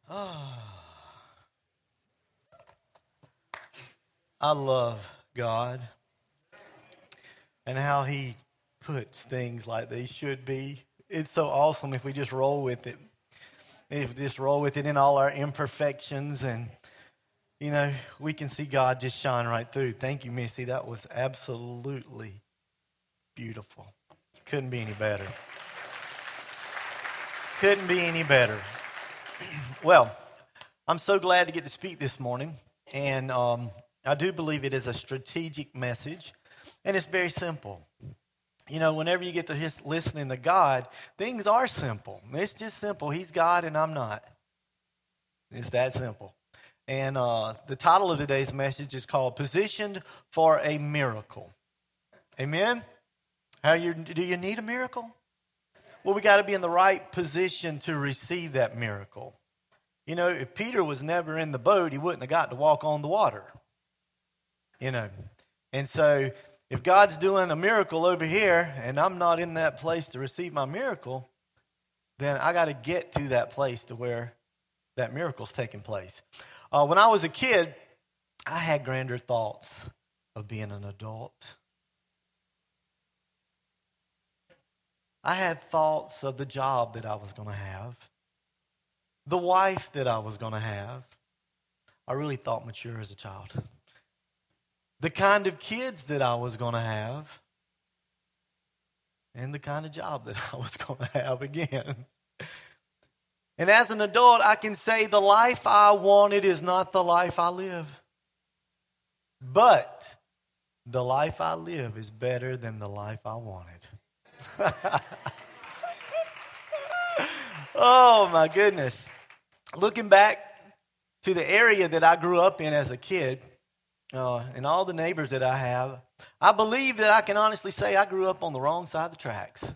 I love God and how He puts things like they should be. It's so awesome if we just roll with it. If we just roll with it in all our imperfections, and we can see God just shine right through. Thank you, Missy. That was absolutely beautiful. Couldn't be any better. Couldn't be any better. Well, I'm so glad to get to speak this morning, and I do believe it is a strategic message, and it's very simple. Whenever you get to listening to God, things are simple. It's just simple. He's God and I'm not. It's that simple. And the title of today's message is called Positioned for a Miracle. Amen? Do you need a miracle? Well, we got to be in the right position to receive that miracle. If Peter was never in the boat, he wouldn't have got to walk on the water. And so if God's doing a miracle over here and I'm not in that place to receive my miracle, then I got to get to that place to where that miracle's taking place. When I was a kid, I had grander thoughts of being an adult. I had thoughts of the job that I was going to have, the wife that I was going to have. I really thought mature as a child. The kind of kids that I was going to have, and the kind of job that I was going to have again. And as an adult, I can say the life I wanted is not the life I live. But the life I live is better than the life I wanted. Oh, my goodness. Looking back to the area that I grew up in as a kid, and all the neighbors that I have, I believe that I can honestly say I grew up on the wrong side of the tracks.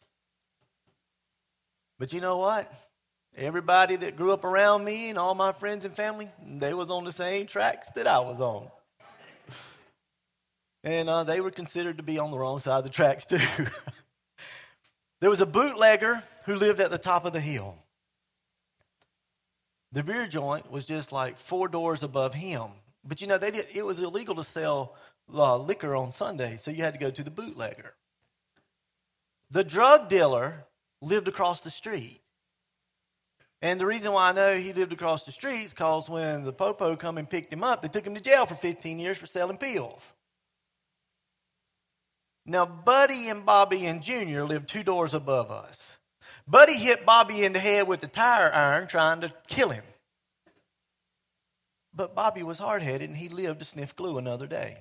But you know what? Everybody that grew up around me and all my friends and family, they was on the same tracks that I was on. And they were considered to be on the wrong side of the tracks too. There was a bootlegger who lived at the top of the hill. The beer joint was just like 4 doors above him. But it was illegal to sell liquor on Sunday, so you had to go to the bootlegger. The drug dealer lived across the street. And the reason why I know he lived across the street is because when the popo come and picked him up, they took him to jail for 15 years for selling pills. Now, Buddy and Bobby and Junior lived 2 doors above us. Buddy hit Bobby in the head with a tire iron trying to kill him. But Bobby was hard-headed and he lived to sniff glue another day.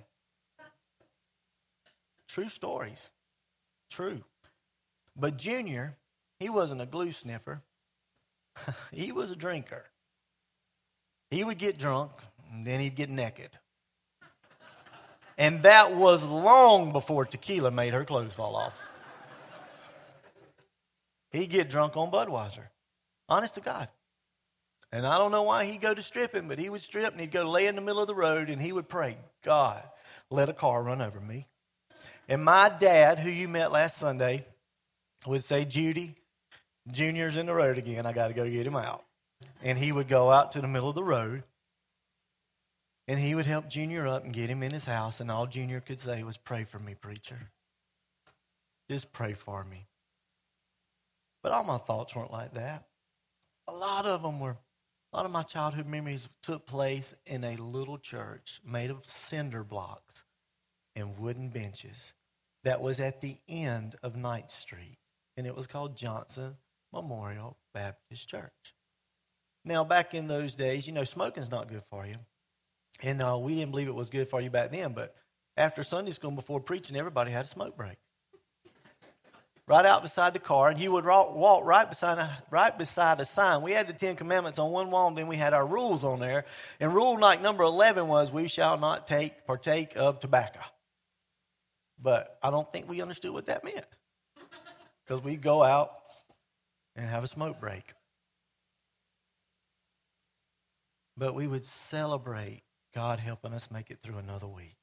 True stories. True. But Junior, he wasn't a glue sniffer. He was a drinker. He would get drunk and then he'd get naked. And that was long before tequila made her clothes fall off. He'd get drunk on Budweiser. Honest to God. And I don't know why he'd go to stripping, but he would strip and he'd go lay in the middle of the road and he would pray, God, let a car run over me. And my dad, who you met last Sunday, would say, Judy, Junior's in the road again. I got to go get him out. And he would go out to the middle of the road and he would help Junior up and get him in his house. And all Junior could say was, pray for me, preacher. Just pray for me. But all my thoughts weren't like that. A lot of my childhood memories took place in a little church made of cinder blocks and wooden benches that was at the end of 9th Street. And it was called Johnson Memorial Baptist Church. Now, back in those days, smoking's not good for you. And we didn't believe it was good for you back then. But after Sunday school, before preaching, everybody had a smoke break. Right out beside the car, and you would walk right beside a sign. We had the 10 Commandments on one wall, and then we had our rules on there. And rule number 11 was, we shall not partake of tobacco. But I don't think we understood what that meant. Because we'd go out and have a smoke break. But we would celebrate God helping us make it through another week.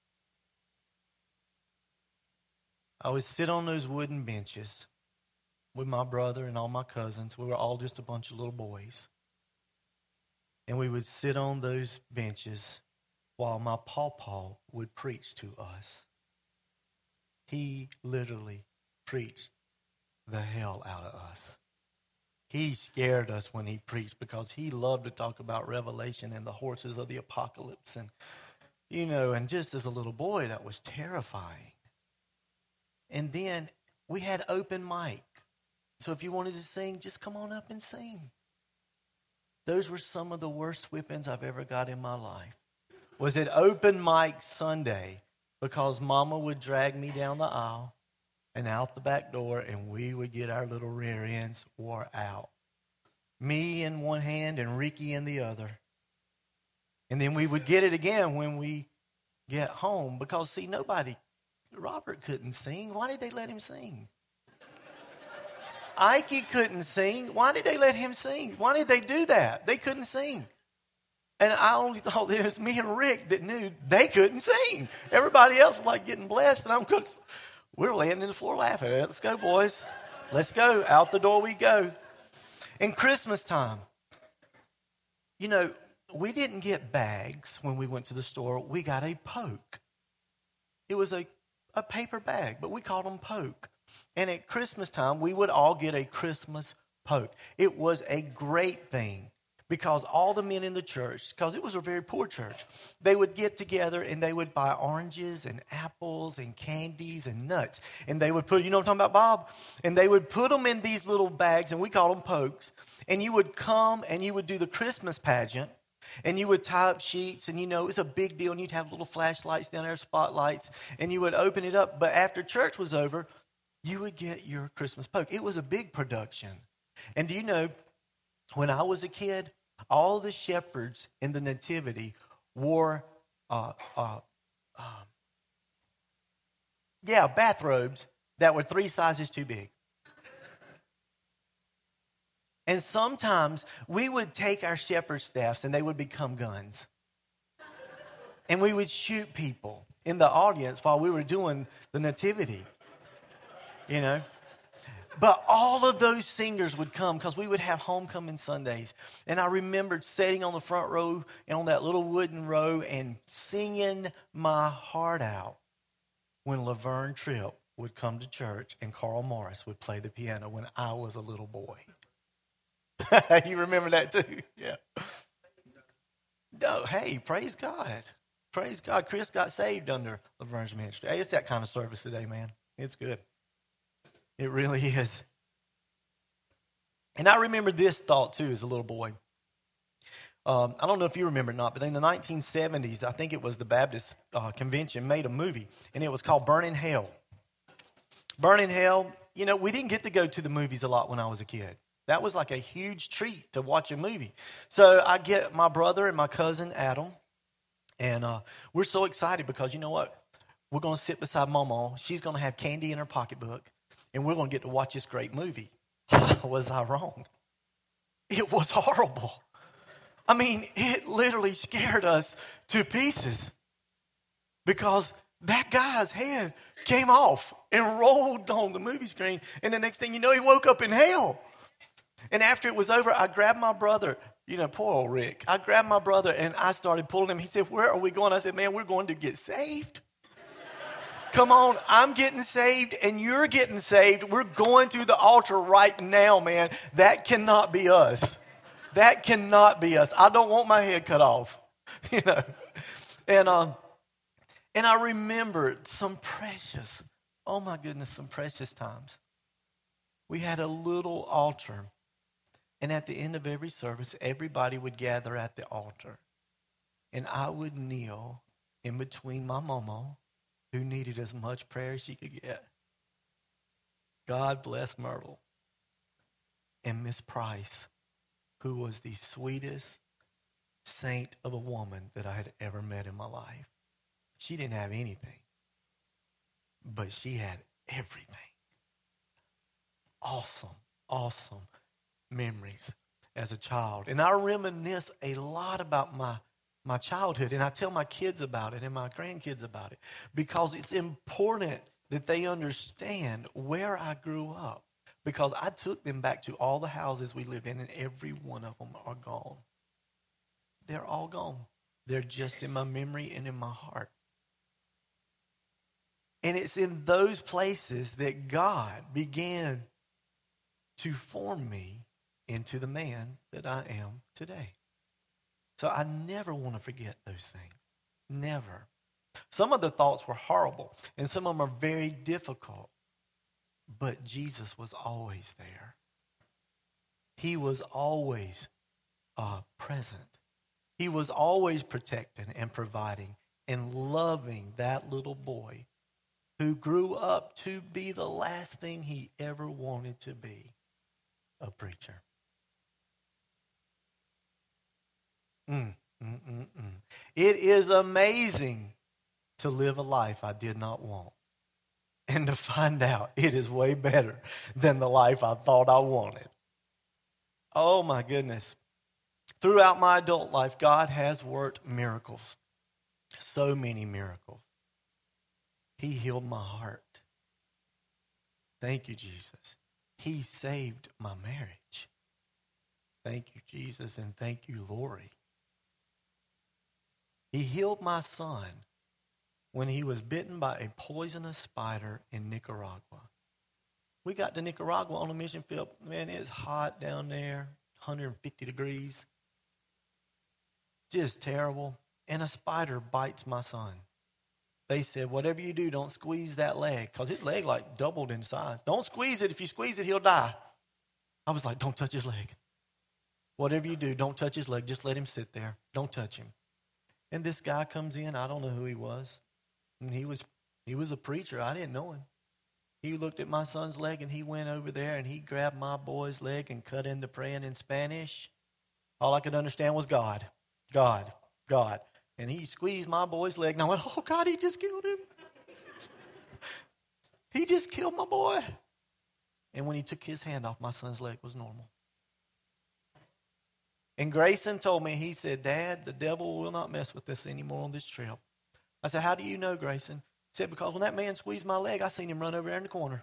I would sit on those wooden benches with my brother and all my cousins. We were all just a bunch of little boys. And we would sit on those benches while my pawpaw would preach to us. He literally preached the hell out of us. He scared us when he preached because he loved to talk about Revelation and the horses of the apocalypse. And, and just as a little boy, that was terrifying. And then we had open mic. So if you wanted to sing, just come on up and sing. Those were some of the worst whippings I've ever got in my life. Was it open mic Sunday because Mama would drag me down the aisle and out the back door, and we would get our little rear ends wore out. Me in one hand and Ricky in the other. And then we would get it again when we get home because, see, Robert couldn't sing. Why did they let him sing? Ike couldn't sing. Why did they let him sing? Why did they do that? They couldn't sing. And I only thought it was me and Rick that knew they couldn't sing. Everybody else was like getting blessed, and we're laying in the floor laughing. Let's go, boys. Let's go. Out the door we go. In Christmas time, we didn't get bags when we went to the store. We got a poke. It was a paper bag, but we called them poke. And at Christmas time, we would all get a Christmas poke. It was a great thing because all the men in the church, because it was a very poor church, they would get together and they would buy oranges and apples and candies and nuts. And they would put, you know what I'm talking about, Bob? And they would put them in these little bags, and we call them pokes. And you would come and you would do the Christmas pageant. And you would tie up sheets, and it was a big deal. And you'd have little flashlights down there, spotlights, and you would open it up. But after church was over, you would get your Christmas poke. It was a big production. And do you know, when I was a kid, all the shepherds in the nativity wore bathrobes that were 3 sizes too big. And sometimes we would take our shepherd staffs and they would become guns. And we would shoot people in the audience while we were doing the nativity. But all of those singers would come because we would have homecoming Sundays. And I remembered sitting on the front row and on that little wooden row and singing my heart out when Laverne Tripp would come to church and Carl Morris would play the piano when I was a little boy. You remember that too? Yeah. No, hey, praise God. Praise God. Chris got saved under Laverne's ministry. Hey, it's that kind of service today, man. It's good. It really is. And I remember this thought too as a little boy. I don't know if you remember or not, but in the 1970s, I think it was the Baptist Convention made a movie, and it was called Burning Hell. Burning Hell, we didn't get to go to the movies a lot when I was a kid. That was like a huge treat to watch a movie. So I get my brother and my cousin Adam, and we're so excited because you know what? We're going to sit beside Mama. She's going to have candy in her pocketbook, and we're going to get to watch this great movie. Was I wrong? It was horrible. I mean, it literally scared us to pieces because that guy's head came off and rolled on the movie screen, and the next thing you know, he woke up in hell. And after it was over, I grabbed my brother, poor old Rick. I grabbed my brother and I started pulling him. He said, "Where are we going?" I said, "Man, we're going to get saved. Come on, I'm getting saved and you're getting saved. We're going to the altar right now, man. That cannot be us. That cannot be us. I don't want my head cut off." And I remembered some precious times. We had a little altar. And at the end of every service, everybody would gather at the altar. And I would kneel in between my mama, who needed as much prayer as she could get. God bless Myrtle. And Miss Price, who was the sweetest saint of a woman that I had ever met in my life. She didn't have anything, but she had everything. Awesome memories as a child. And I reminisce a lot about my childhood, and I tell my kids about it and my grandkids about it because it's important that they understand where I grew up. because I took them back to all the houses we lived in, and every one of them are gone. They're all gone. They're just in my memory and in my heart. And it's in those places that God began to form me into the man that I am today. So I never want to forget those things. Never. Some of the thoughts were horrible, and some of them are very difficult. But Jesus was always there. He was always present. He was always protecting and providing and loving that little boy who grew up to be the last thing he ever wanted to be, a preacher. It is amazing to live a life I did not want and to find out it is way better than the life I thought I wanted. Oh my goodness. Throughout my adult life, God has worked miracles. So many miracles. He healed my heart. Thank you, Jesus. He saved my marriage. Thank you, Jesus, and thank you, Lori. He healed my son when he was bitten by a poisonous spider in Nicaragua. We got to Nicaragua on a mission field. Man, it's hot down there, 150 degrees. Just terrible. And a spider bites my son. They said, whatever you do, don't squeeze that leg, because his leg like doubled in size. Don't squeeze it. If you squeeze it, he'll die. I was like, don't touch his leg. Whatever you do, don't touch his leg. Just let him sit there. Don't touch him. And this guy comes in. I don't know who he was. And he was a preacher. I didn't know him. He looked at my son's leg, and he went over there, and he grabbed my boy's leg and cut into praying in Spanish. All I could understand was God, God, God. And he squeezed my boy's leg, and I went, oh, God, he just killed him. He just killed my boy. And when he took his hand off, my son's leg was normal. And Grayson told me, he said, Dad, the devil will not mess with us anymore on this trip. I said, how do you know, Grayson? He said, because when that man squeezed my leg, I seen him run over there in the corner.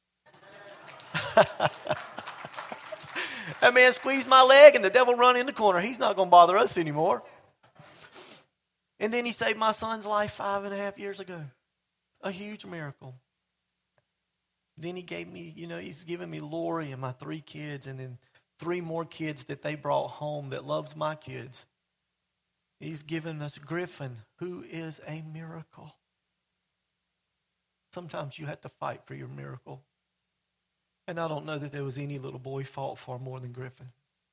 That man squeezed my leg and the devil run in the corner. He's not going to bother us anymore. And then he saved my son's life 5.5 years ago. A huge miracle. Then he gave me, he's given me Lori and my 3 kids, and then 3 more kids that they brought home that loves my kids. He's given us Griffin, who is a miracle. Sometimes you have to fight for your miracle. And I don't know that there was any little boy fought for more than Griffin.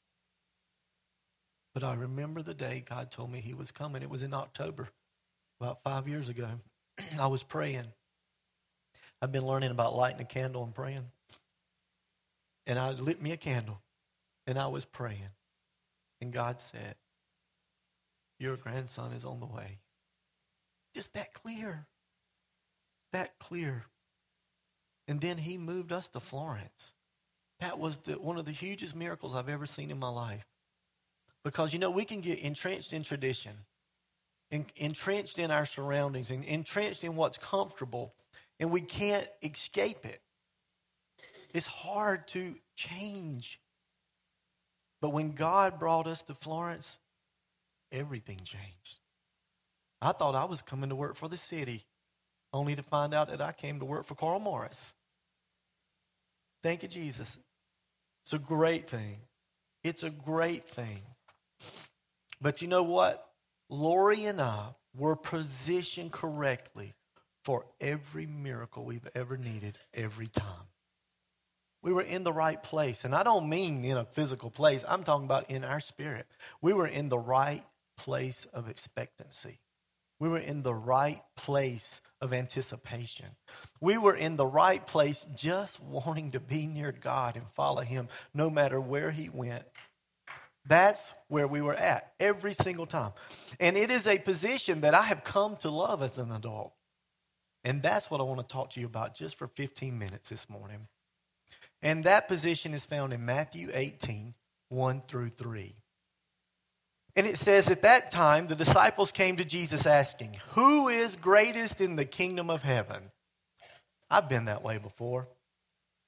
But I remember the day God told me he was coming. It was in October, about 5 years ago. I was praying. I've been learning about lighting a candle and praying. And I lit me a candle, and I was praying. And God said, your grandson is on the way. Just that clear. That clear. And then he moved us to Florence. That was one of the hugest miracles I've ever seen in my life. Because, we can get entrenched in tradition, entrenched in our surroundings, and entrenched in what's comfortable, and we can't escape it. It's hard to change. But when God brought us to Florence, everything changed. I thought I was coming to work for the city, only to find out that I came to work for Carl Morris. Thank you, Jesus. It's a great thing. It's a great thing. But you know what? Lori and I were positioned correctly for every miracle we've ever needed every time. We were in the right place. And I don't mean in a physical place. I'm talking about in our spirit. We were in the right place of expectancy. We were in the right place of anticipation. We were in the right place just wanting to be near God and follow him no matter where he went. That's where we were at every single time. And it is a position that I have come to love as an adult. And that's what I want to talk to you about just for 15 minutes this morning. And that position is found in Matthew 18, 1-3. And it says, at that time, the disciples came to Jesus asking, who is greatest in the kingdom of heaven? I've been that way before.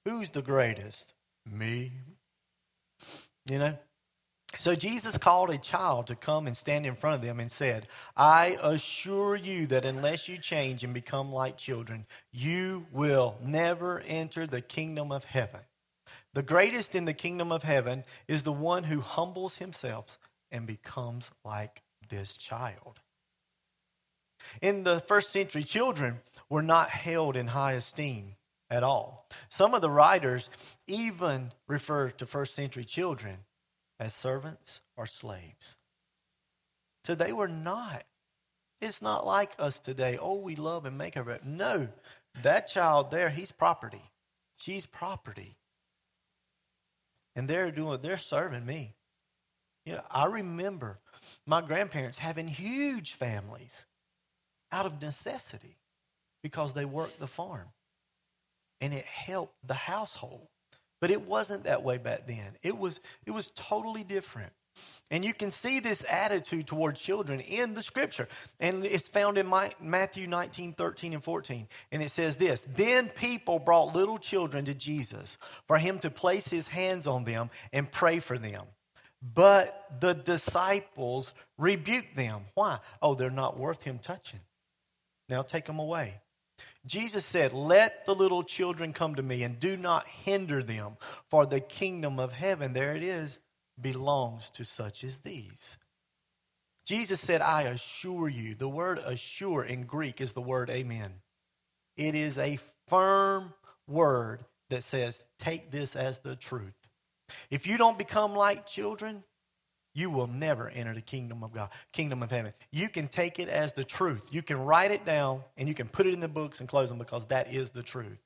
Who's the greatest? Me. You know? So Jesus called a child to come and stand in front of them and said, I assure you that unless you change and become like children, you will never enter the kingdom of heaven. The greatest in the kingdom of heaven is the one who humbles himself and becomes like this child. In the first century, children were not held in high esteem at all. Some of the writers even refer to first century children as servants or slaves. So they were not. It's not like us today. Oh, we love and make her. No, that child there, he's property. She's property. And they're serving me. You know, I remember my grandparents having huge families out of necessity because they worked the farm. And it helped the household. But it wasn't that way back then. It was totally different. And you can see this attitude toward children in the scripture. And it's found in Matthew 19, 13, and 14. And it says this, Then people brought little children to Jesus for him to place his hands on them and pray for them. But the disciples rebuked them. Why? Oh, they're not worth him touching. Now take them away. Jesus said, Let the little children come to me and do not hinder them, for the kingdom of heaven, there it is, belongs to such as these. Jesus said, I assure you. The word assure in Greek is the word amen. It is a firm word that says, take this as the truth. If you don't become like children, you will never enter the kingdom of God, kingdom of heaven. You can take it as the truth. You can write it down and you can put it in the books and close them because that is the truth.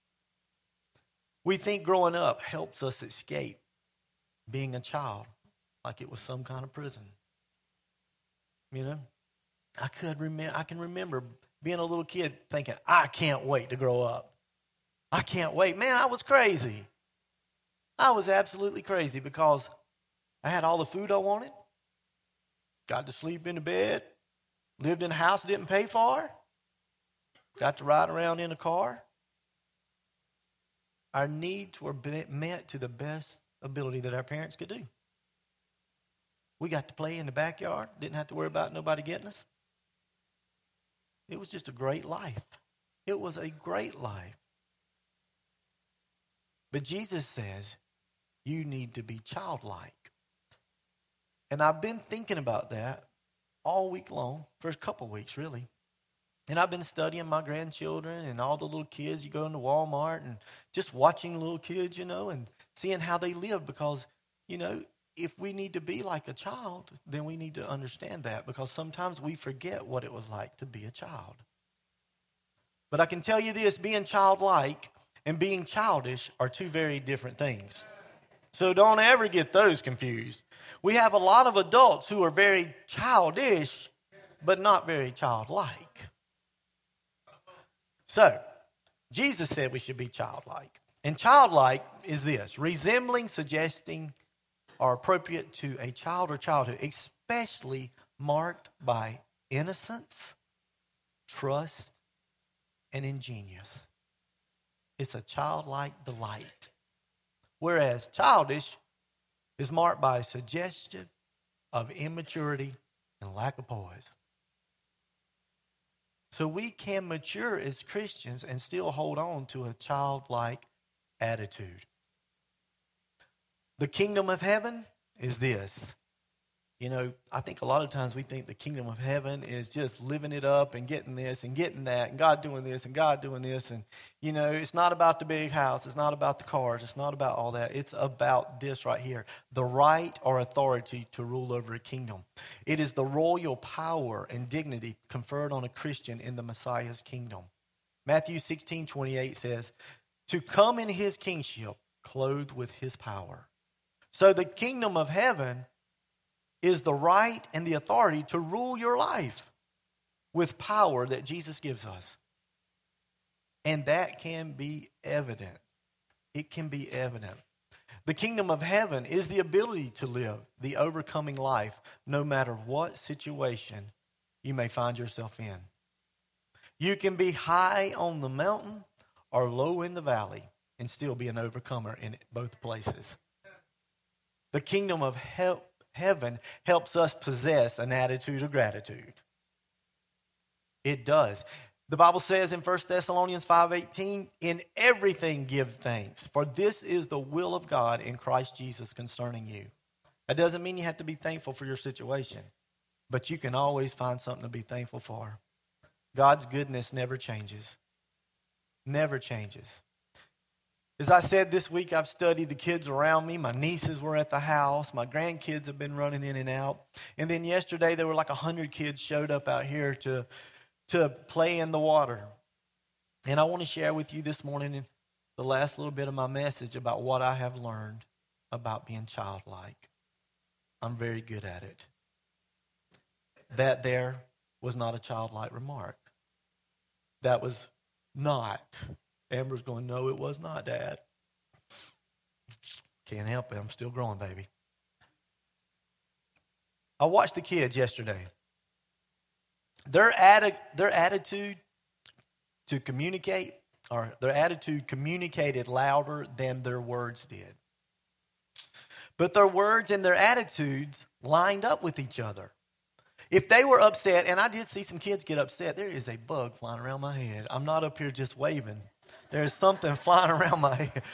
We think growing up helps us escape being a child like it was some kind of prison. You know, I can remember being a little kid thinking, I can't wait to grow up. I can't wait. Man, I was crazy. I was absolutely crazy because I had all the food I wanted, got to sleep in the bed, lived in a house I didn't pay for, got to ride around in a car. Our needs were met to the best ability that our parents could do. We got to play in the backyard, didn't have to worry about nobody getting us. It was just a great life. It was a great life. But Jesus says, you need to be childlike. And I've been thinking about that all week long, for a couple weeks really. And I've been studying my grandchildren and all the little kids. You go into Walmart and just watching little kids, you know, and seeing how they live because, you know, if we need to be like a child, then we need to understand that because sometimes we forget what it was like to be a child. But I can tell you this, being childlike and being childish are two very different things. So don't ever get those confused. We have a lot of adults who are very childish, but not very childlike. So, Jesus said we should be childlike. And childlike is this, resembling, suggesting, or appropriate to a child or childhood, especially marked by innocence, trust, and ingenious. It's a childlike delight. Whereas childish is marked by suggestion of immaturity and lack of poise. So we can mature as Christians and still hold on to a childlike attitude. The kingdom of heaven is this. You know, I think a lot of times we think the kingdom of heaven is just living it up and getting this and getting that and God doing this and God doing this. And, you know, it's not about the big house. It's not about the cars. It's not about all that. It's about this right here. The right or authority to rule over a kingdom. It is the royal power and dignity conferred on a Christian in the Messiah's kingdom. Matthew 16:28 says, to come in his kingship clothed with his power. So the kingdom of heaven is the right and the authority to rule your life with power that Jesus gives us. And that can be evident. It can be evident. The kingdom of heaven is the ability to live the overcoming life no matter what situation you may find yourself in. You can be high on the mountain or low in the valley. and still be an overcomer in both places. The kingdom of heaven helps us possess an attitude of gratitude. It does. The Bible says in 1 Thessalonians 5:18, in everything give thanks, for this is the will of God in Christ Jesus concerning you. That doesn't mean you have to be thankful for your situation, but you can always find something to be thankful for. God's goodness never changes. Never changes. As I said, this week I've studied the kids around me. My nieces were at the house. My grandkids have been running in and out. And then yesterday there were like 100 kids showed up out here to play in the water. And I want to share with you this morning the last little bit of my message about what I have learned about being childlike. I'm very good at it. That there was not a childlike remark. That was not. Amber's going, no, it was not, Dad. Can't help it. I'm still growing, baby. I watched the kids yesterday. Their attitude to communicate, or their attitude communicated louder than their words did. But their words and their attitudes lined up with each other. If they were upset, and I did see some kids get upset, there is a bug flying around my head. I'm not up here just waving. There's something flying around my head.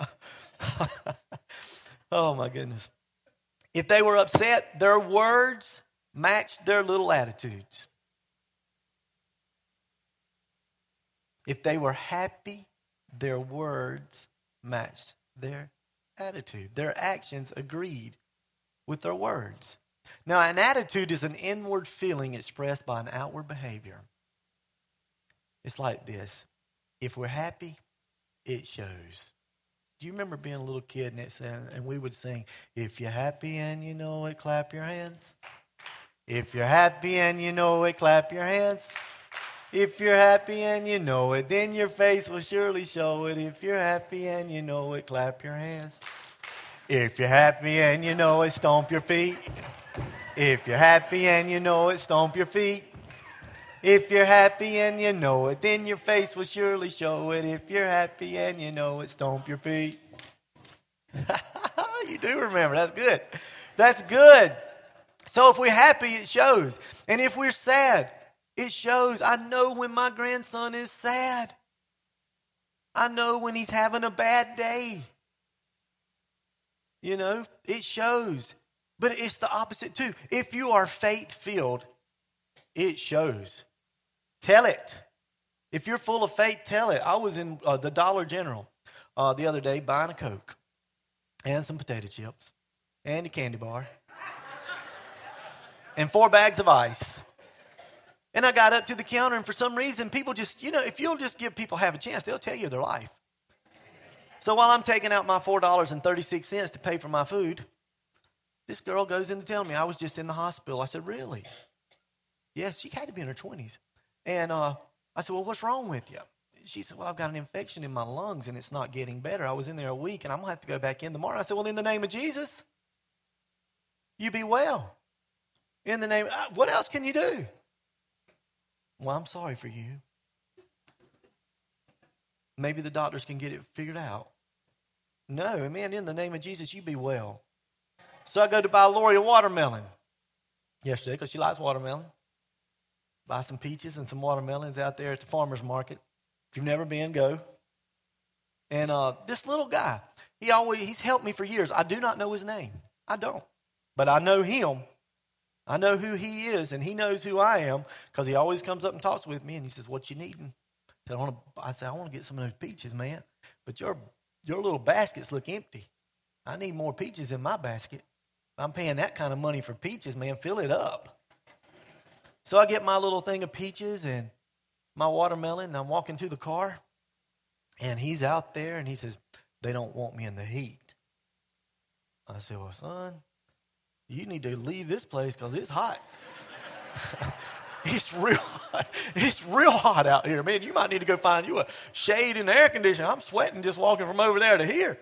Oh, my goodness. If they were upset, their words matched their little attitudes. If they were happy, their words matched their attitude. Their actions agreed with their words. Now, an attitude is an inward feeling expressed by an outward behavior. It's like this. If we're happy, it shows. Do you remember being a little kid and we would sing, if you're happy and you know it, clap your hands. If you're happy and you know it, clap your hands. If you're happy and you know it, then your face will surely show it. If you're happy and you know it, clap your hands. If you're happy and you know it, stomp your feet. If you're happy and you know it, stomp your feet. If you're happy and you know it, then your face will surely show it. If you're happy and you know it, stomp your feet. You do remember. That's good. That's good. So if we're happy, it shows. And if we're sad, it shows. I know when my grandson is sad. I know when he's having a bad day. You know, it shows. But it's the opposite too. If you are faith-filled, it shows. Tell it. If you're full of faith, tell it. I was in the Dollar General the other day buying a Coke and some potato chips and a candy bar and 4 bags of ice. And I got up to the counter, and for some reason, people just, if you'll just give people half a chance, they'll tell you their life. So while I'm taking out my $4.36 to pay for my food, this girl goes in to tell me I was just in the hospital. I said, really? Yes, she had to be in her 20s. And I said, well, what's wrong with you? She said, well, I've got an infection in my lungs, and it's not getting better. I was in there a week, and I'm going to have to go back in tomorrow. I said, well, in the name of Jesus, you be well. In the name, what else can you do? Well, I'm sorry for you. Maybe the doctors can get it figured out. No, man, in the name of Jesus, you be well. So I go to buy Lori a watermelon yesterday because she likes watermelon. Buy some peaches and some watermelons out there at the farmer's market. If you've never been, go. And this little guy, he's helped me for years. I do not know his name. I don't. But I know him. I know who he is, and he knows who I am because he always comes up and talks with me, and he says, what you needing? I said, I want to get some of those peaches, man. But your little baskets look empty. I need more peaches in my basket. If I'm paying that kind of money for peaches, man, fill it up. So I get my little thing of peaches and my watermelon, and I'm walking to the car, and he's out there, and he says, they don't want me in the heat. I said, well, son, you need to leave this place because it's hot. It's real hot. It's real hot out here, man. You might need to go find you a shade in the air conditioner. I'm sweating just walking from over there to here.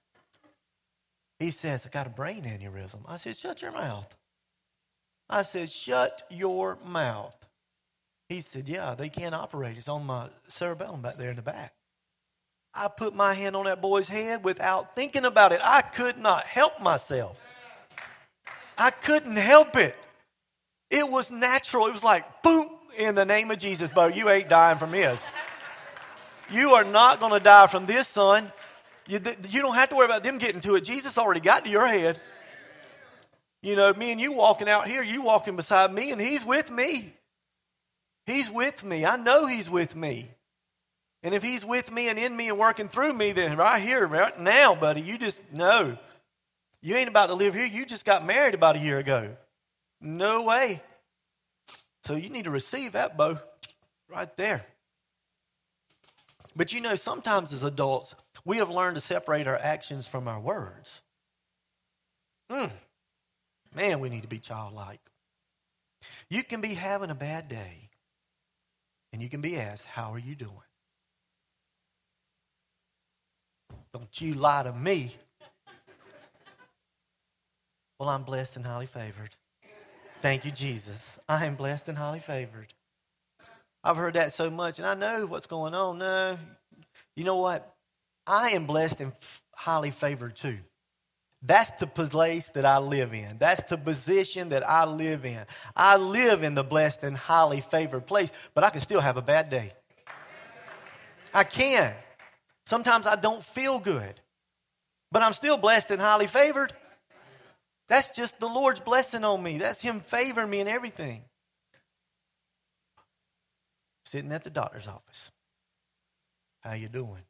He says, I got a brain aneurysm. I said, shut your mouth. I said, shut your mouth. He said, yeah, they can't operate. It's on my cerebellum back there in the back. I put my hand on that boy's head without thinking about it. I could not help myself. I couldn't help it. It was natural. It was like, boom, in the name of Jesus, Bo, you ain't dying from this. You are not going to die from this, son. You don't have to worry about them getting to it. Jesus already got to your head. You know, me and you walking out here, you walking beside me, and he's with me. He's with me. I know he's with me. And if he's with me and in me and working through me, then right here, right now, buddy, you just know. You ain't about to live here. You just got married about a year ago. No way. So you need to receive that, Bo, right there. But you know, sometimes as adults, we have learned to separate our actions from our words. Man, we need to be childlike. You can be having a bad day, and you can be asked, how are you doing? Don't you lie to me. Well, I'm blessed and highly favored. Thank you, Jesus. I am blessed and highly favored. I've heard that so much, and I know what's going on. No, you know what? I am blessed and highly favored too. That's the place that I live in. That's the position that I live in. I live in the blessed and highly favored place, but I can still have a bad day. I can. Sometimes I don't feel good, but I'm still blessed and highly favored. That's just the Lord's blessing on me. That's him favoring me and everything. Sitting at the doctor's office. How you doing?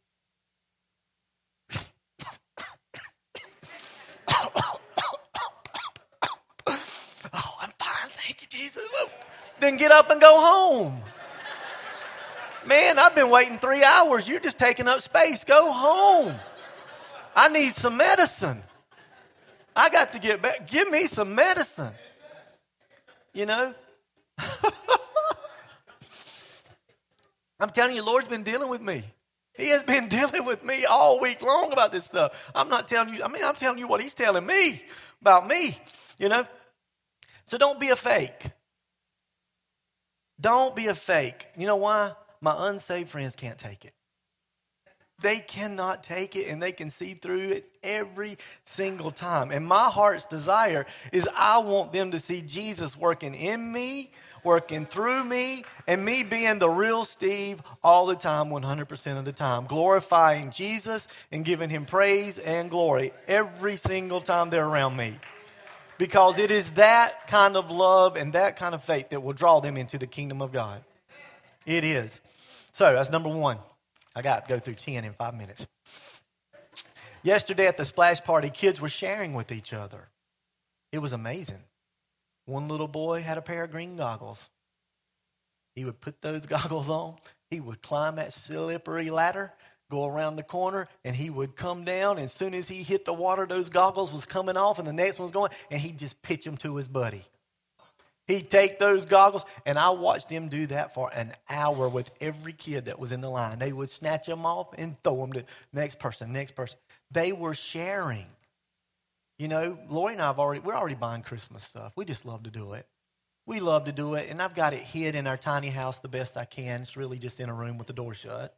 Oh, I'm fine. Thank you, Jesus. Then get up and go home. Man, I've been waiting 3 hours. You're just taking up space. Go home. I need some medicine. I got to get back. Give me some medicine. You know? I'm telling you, the Lord's been dealing with me. He has been dealing with me all week long about this stuff. I'm not telling you, I'm telling you what he's telling me about me, you know? So don't be a fake. Don't be a fake. You know why? My unsaved friends can't take it. They cannot take it, and they can see through it every single time. And my heart's desire is I want them to see Jesus working in me, working through me, and me being the real Steve all the time, 100% of the time. Glorifying Jesus and giving him praise and glory every single time they're around me. Because it is that kind of love and that kind of faith that will draw them into the kingdom of God. It is. So that's number one. I got to go through 10 in 5 minutes. Yesterday at the splash party, kids were sharing with each other. It was amazing. One little boy had a pair of green goggles. He would put those goggles on. He would climb that slippery ladder, go around the corner, and he would come down. And as soon as he hit the water, those goggles was coming off, and the next one was going, and he'd just pitch them to his buddy. He'd take those goggles, and I watched him do that for an hour with every kid that was in the line. They would snatch them off and throw them to next person. They were sharing. You know, Lori and we're already buying Christmas stuff. We just love to do it. We love to do it, and I've got it hid in our tiny house the best I can. It's really just in a room with the door shut.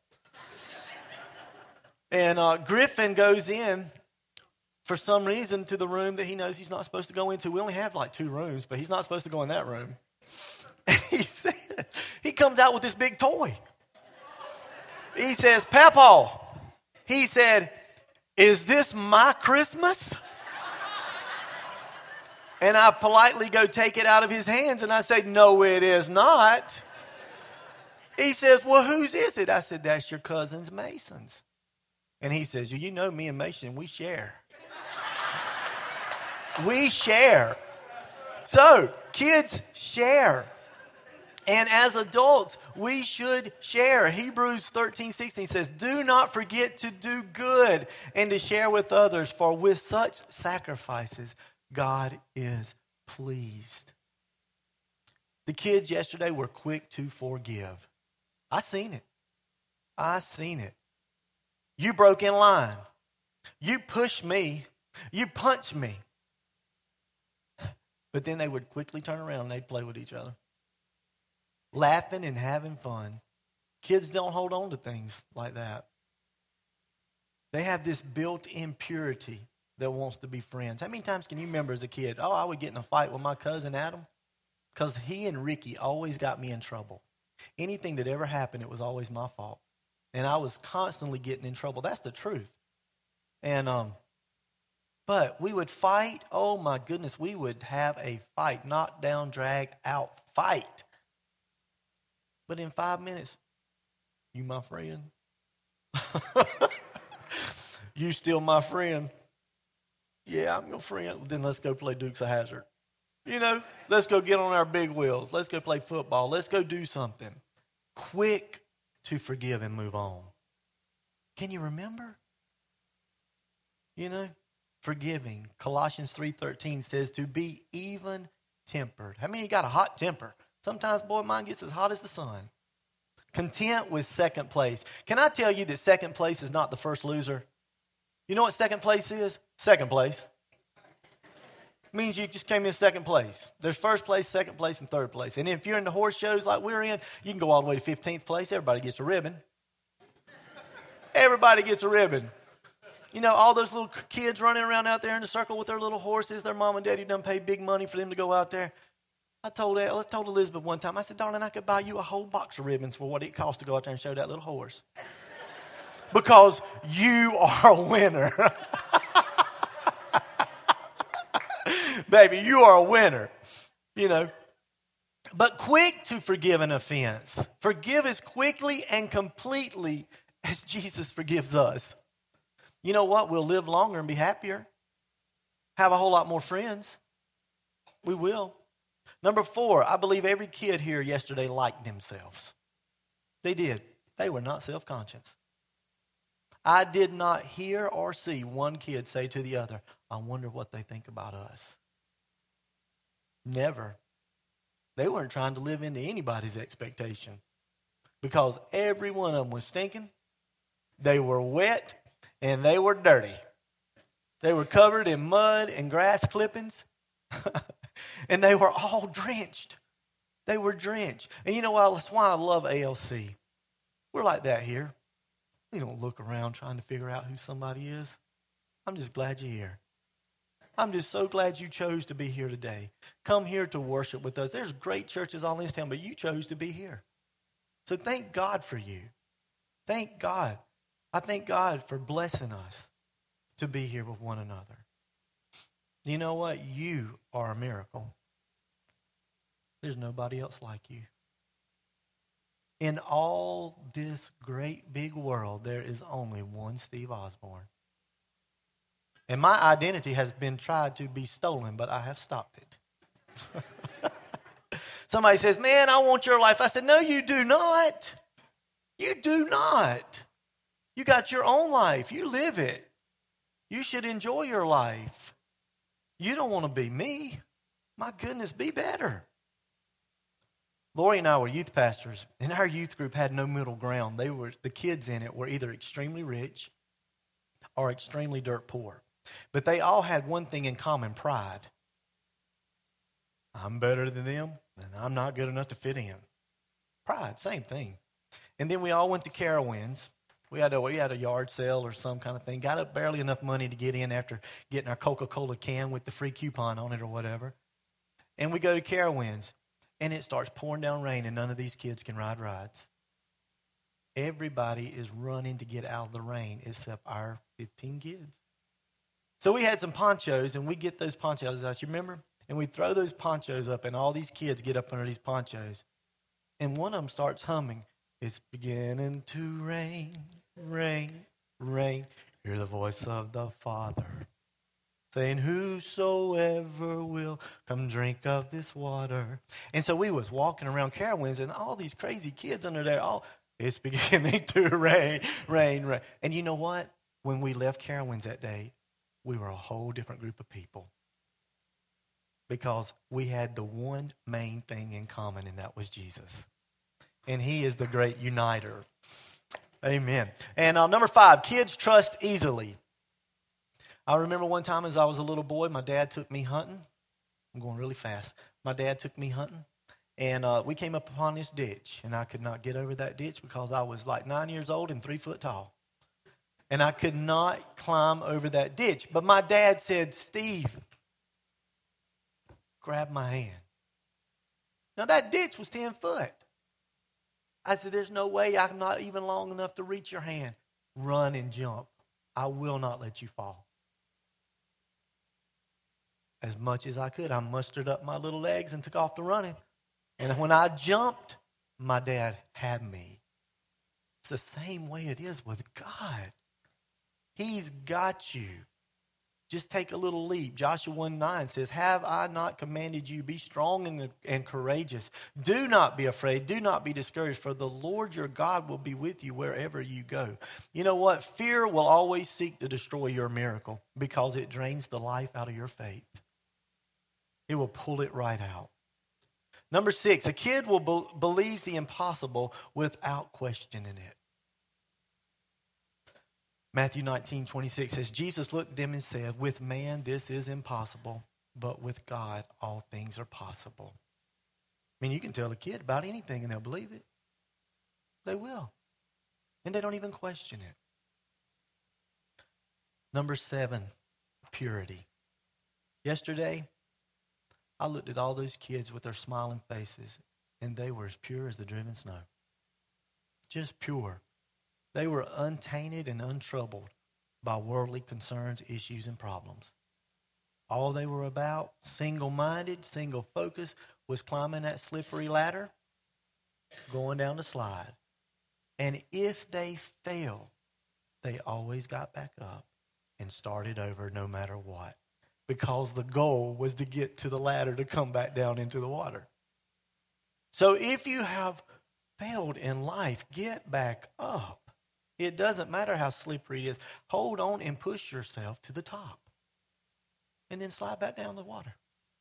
And Griffin goes in for some reason to the room that he knows he's not supposed to go into. We only have like 2 rooms, but he's not supposed to go in that room. And he comes out with this big toy. He says, Papa, he said, is this my Christmas? And I politely go take it out of his hands and I say, no, it is not. He says, well, whose is it? I said, that's your cousin's Mason's. And he says, you know me and Mason, we share. We share. So, kids share. And as adults, we should share. Hebrews 13:16 says, do not forget to do good and to share with others, for with such sacrifices, God is pleased. The kids yesterday were quick to forgive. I seen it. You broke in line. You pushed me. You punched me. But then they would quickly turn around and they'd play with each other. Laughing and having fun. Kids don't hold on to things like that. They have this built-in purity that wants to be friends. How many times can you remember as a kid, I would get in a fight with my cousin Adam because he and Ricky always got me in trouble. Anything that ever happened, it was always my fault. And I was constantly getting in trouble. That's the truth. And but we would fight. Oh, my goodness. We would have a fight. Knock down, drag out, fight. But in 5 minutes, you my friend. You still my friend. Yeah, I'm your friend. Then let's go play Dukes of Hazzard. Let's go get on our big wheels. Let's go play football. Let's go do something. Quick to forgive and move on. Can you remember? Forgiving. Colossians 3:13 says to be even-tempered. How many of you got a hot temper? Sometimes, boy, mine gets as hot as the sun. Content with second place. Can I tell you that second place is not the first loser? You know what second place is? Second place. Means you just came in second place. There's first place, second place, and third place. And if you're in the horse shows like we're in, you can go all the way to 15th place. Everybody gets a ribbon. Everybody gets a ribbon. All those little kids running around out there in the circle with their little horses. Their mom and daddy done paid big money for them to go out there. I told Elizabeth one time, I said, darling, I could buy you a whole box of ribbons for what it costs to go out there and show that little horse. Because you are a winner. Baby, you are a winner. But quick to forgive an offense. Forgive as quickly and completely as Jesus forgives us. You know what? We'll live longer and be happier. Have a whole lot more friends. We will. Number 4, I believe every kid here yesterday liked themselves. They did. They were not self-conscious. I did not hear or see one kid say to the other, I wonder what they think about us. Never. They weren't trying to live into anybody's expectation because every one of them was stinking. They were wet and they were dirty. They were covered in mud and grass clippings. And they were all drenched. They were drenched. And you know what? That's why I love ALC. We're like that here. We don't look around trying to figure out who somebody is. I'm just glad you're here. I'm just so glad you chose to be here today. Come here to worship with us. There's great churches all in this town, but you chose to be here. So thank God for you. Thank God. I thank God for blessing us to be here with one another. You know what? You are a miracle. There's nobody else like you. In all this great big world, there is only one Steve Osborne. And my identity has been tried to be stolen, but I have stopped it. Somebody says, man, I want your life. I said, no, you do not. You do not. You got your own life. You live it. You should enjoy your life. You don't want to be me. My goodness, be better. Lori and I were youth pastors, and our youth group had no middle ground. The kids in it were either extremely rich or extremely dirt poor. But they all had one thing in common, pride. I'm better than them, and I'm not good enough to fit in. Pride, same thing. And then we all went to Carowinds. We had a yard sale or some kind of thing. Got up barely enough money to get in after getting our Coca-Cola can with the free coupon on it or whatever. And we go to Carowinds, and it starts pouring down rain, and none of these kids can ride rides. Everybody is running to get out of the rain except our 15 kids. So we had some ponchos, and we get those ponchos out. You remember? And we throw those ponchos up, and all these kids get up under these ponchos. And one of them starts humming, it's beginning to rain, rain, rain. Hear the voice of the Father saying, whosoever will come drink of this water. And so we was walking around Carowinds, and all these crazy kids under there, it's beginning to rain, rain, rain. And you know what? When we left Carowinds that day, we were a whole different group of people. Because we had the one main thing in common, and that was Jesus. And he is the great uniter. Amen. And number 5, kids trust easily. I remember one time as I was a little boy, my dad took me hunting. I'm going really fast. My dad took me hunting, and we came up upon this ditch, and I could not get over that ditch because I was like 9 years old and 3 foot tall. And I could not climb over that ditch. But my dad said, Steve, grab my hand. Now that ditch was 10 foot. I said, there's no way, I'm not even long enough to reach your hand. Run and jump. I will not let you fall. As much as I could, I mustered up my little legs and took off the running. And when I jumped, my dad had me. It's the same way it is with God. He's got you. Just take a little leap. Joshua 1:9 says, have I not commanded you, be strong and courageous. Do not be afraid. Do not be discouraged, for the Lord your God will be with you wherever you go. You know what? Fear will always seek to destroy your miracle because it drains the life out of your faith. It will pull it right out. Number 6, a kid will believes the impossible without questioning it. Matthew 19:26 says, Jesus looked at them and said, with man this is impossible, but with God all things are possible. I mean, you can tell a kid about anything and they'll believe it. They will. And they don't even question it. Number 7, purity. Yesterday, I looked at all those kids with their smiling faces, and they were as pure as the driven snow. Just pure. They were untainted and untroubled by worldly concerns, issues, and problems. All they were about, single-minded, single-focused, was climbing that slippery ladder, going down the slide. And if they failed, they always got back up and started over no matter what, because the goal was to get to the ladder to come back down into the water. So if you have failed in life, get back up. It doesn't matter how slippery it is. Hold on and push yourself to the top. And then slide back down the water.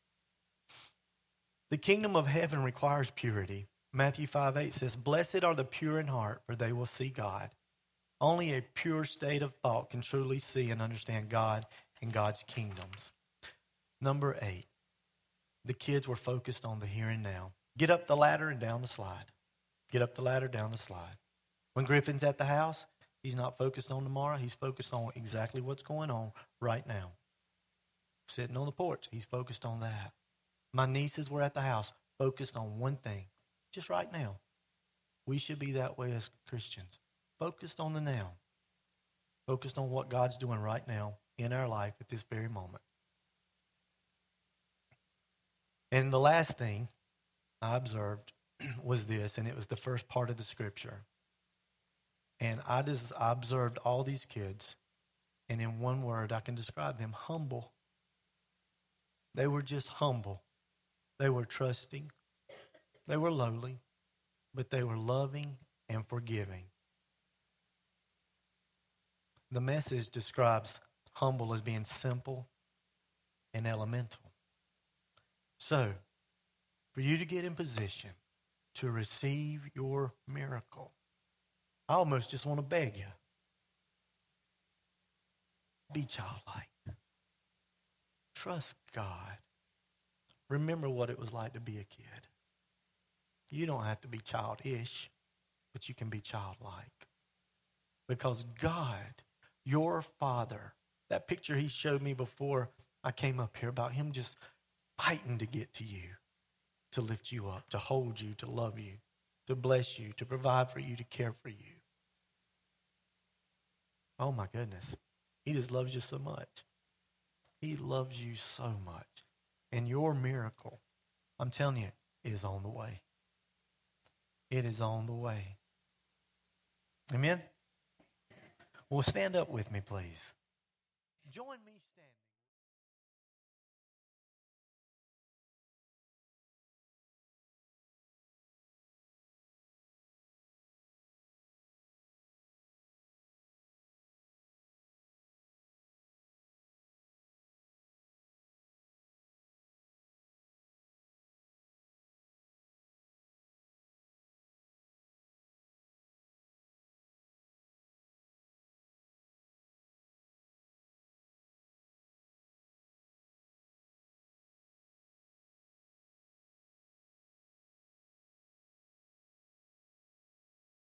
The kingdom of heaven requires purity. Matthew 5:8 says, blessed are the pure in heart, for they will see God. Only a pure state of thought can truly see and understand God and God's kingdoms. Number 8, the kids were focused on the here and now. Get up the ladder and down the slide. Get up the ladder, down the slide. When Griffin's at the house, he's not focused on tomorrow. He's focused on exactly what's going on right now. Sitting on the porch, he's focused on that. My nieces were at the house, focused on one thing, just right now. We should be that way as Christians. Focused on the now. Focused on what God's doing right now in our life at this very moment. And the last thing I observed was this, and it was the first part of the scripture. And I observed all these kids, and in one word I can describe them: humble. They were just humble. They were trusting. They were lowly, but they were loving and forgiving. The Message describes humble as being simple and elemental. So, for you to get in position to receive your miracle, I almost just want to beg you, be childlike. Trust God. Remember what it was like to be a kid. You don't have to be childish, but you can be childlike. Because God, your Father, that picture he showed me before I came up here about him just fighting to get to you, to lift you up, to hold you, to love you, to bless you, to provide for you, to care for you. Oh my goodness. He just loves you so much. He loves you so much. And your miracle, I'm telling you, is on the way. It is on the way. Amen? Well, stand up with me, please. Join me standing.